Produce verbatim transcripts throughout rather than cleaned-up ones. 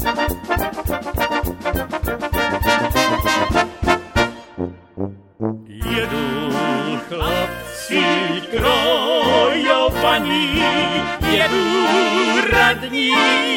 Jedú chlapci krojovaní, jedú radní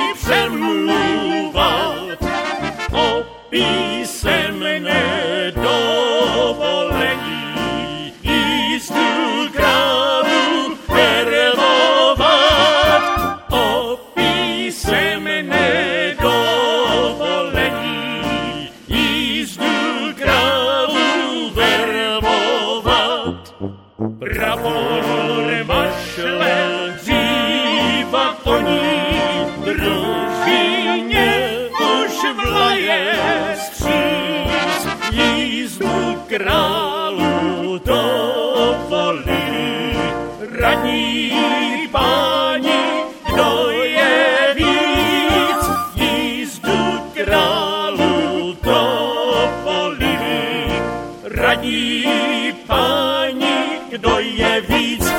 přemluvat o písemné dovolení jízdu králu verbovat, o písemné dovolení jízdu králu verbovat. Prapor mašle dříva koní, družině už vlaje stříc, jízdu králu dovolí. Radní páni, kdo je víc, jízdu králu dovolí. Radní páni, kdo je víc.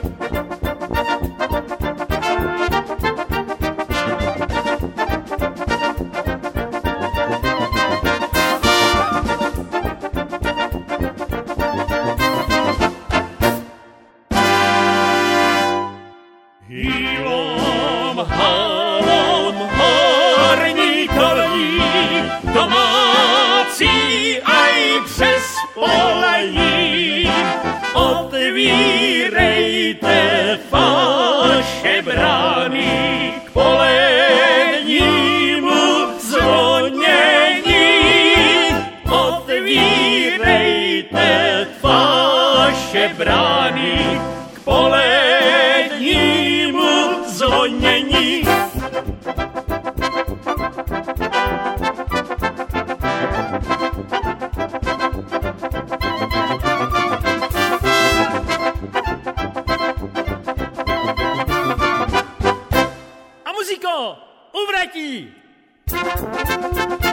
Hýlom, hálom, horníkoví, domácí aj přes polejí, otvírejte vaše brány k polednímu zvonění. Otvírejte vaše brány k polednímu zvonění. A muziko, uvratí!